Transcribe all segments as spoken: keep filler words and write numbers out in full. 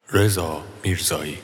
رضا میرزایی.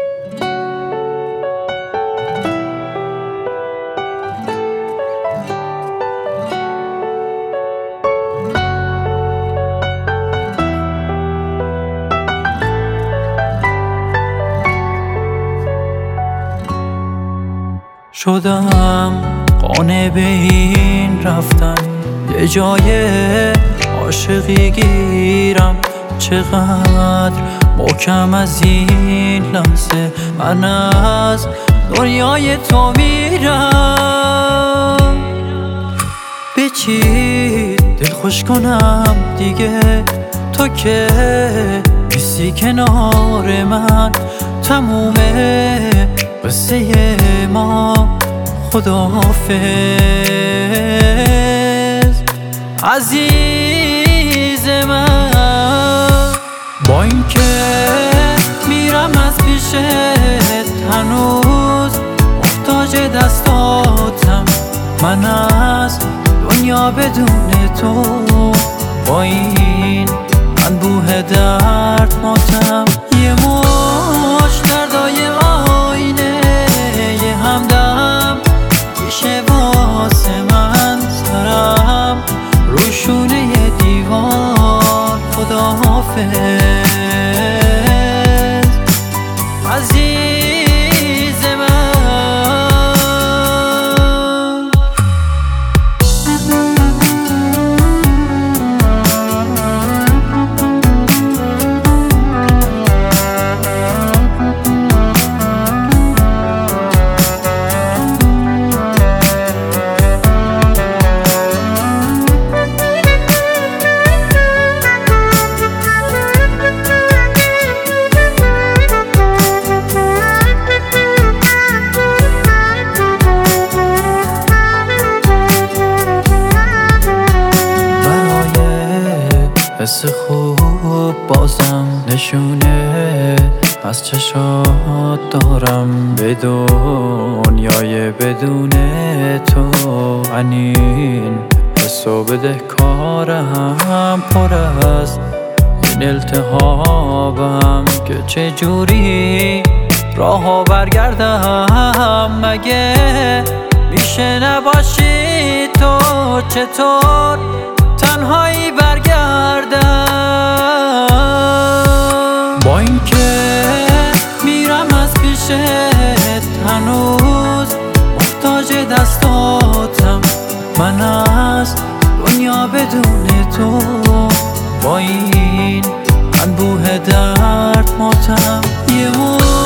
شدم قانع به این رفتن، یه جای عاشقی گیرم. چقدر محکم از این لحظه من از دنیای تو میرم. به چی دل خوش کنم دیگه، تو که نیستی کنار من. تمومه قصه ما، خداحافظ عزیز من. با این که میرم از پیشت، هنوز محتاج دستاتم. من از دنیا بدون تو، با این انبوه درد ماتم. یه مش دردای آینه، یه همدم میشه واسه من. سرم روشونه یه دیوار، خداحافظ عزیز من. حس خوب بازم نشونه از چشات دارم. به دنیای بدون تو انین حسو بده کارم. پر از این التهابم که چجوری راهو برگردم. مگه میشه نباشی تو؟ چطور تنهایی برگردم؟ با این که میرم از پیشت، هنوز محتاج دستاتم. من از دنیا بدون تو، با این انبوه درد ماتم. یه